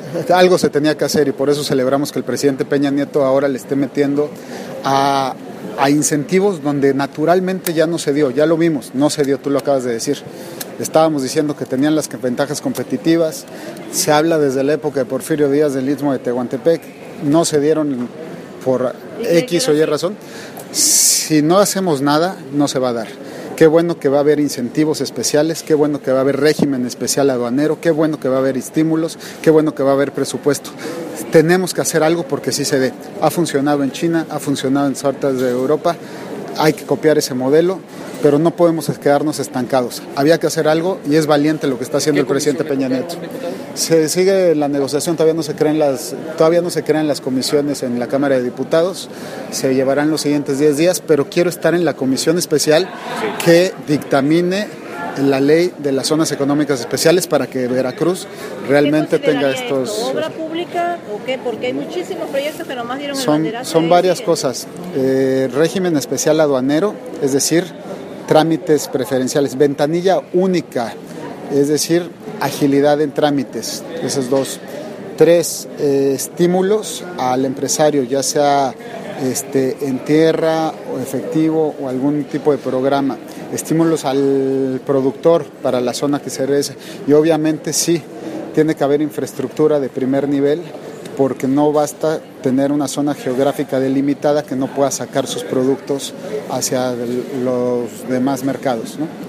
algo se tenía que hacer y por eso celebramos que el presidente Peña Nieto ahora le esté metiendo a incentivos donde naturalmente ya no se dio, ya lo vimos, no se dio, tú lo acabas de decir. Estábamos diciendo que tenían las ventajas competitivas, se habla desde la época de Porfirio Díaz del Istmo de Tehuantepec, no se dieron por X o Y razón. Si no hacemos nada, no se va a dar. Qué bueno que va a haber incentivos especiales, qué bueno que va a haber régimen especial aduanero, qué bueno que va a haber estímulos, qué bueno que va a haber presupuesto. Tenemos que hacer algo porque sí se dé. Ha funcionado en China, ha funcionado en partes de Europa, hay que copiar ese modelo, pero no podemos quedarnos estancados. Había que hacer algo y es valiente lo que está haciendo el presidente Peña Nieto. Se sigue la negociación, todavía no se crean las comisiones en la Cámara de Diputados, se llevarán los siguientes 10 días, pero quiero estar en la comisión especial que dictamine la ley de las zonas económicas especiales para que Veracruz realmente tenga estos... ¿Obra pública o qué? Porque hay muchísimos proyectos que nomás dieron el banderazo. Son varias cosas. Régimen especial aduanero, es decir, trámites preferenciales, ventanilla única, es decir, agilidad en trámites, esos 2. 3, estímulos al empresario, ya sea en tierra o efectivo o algún tipo de programa, estímulos al productor para la zona que se regrese y obviamente sí, tiene que haber infraestructura de primer nivel porque no basta tener una zona geográfica delimitada que no pueda sacar sus productos hacia los demás mercados, ¿no?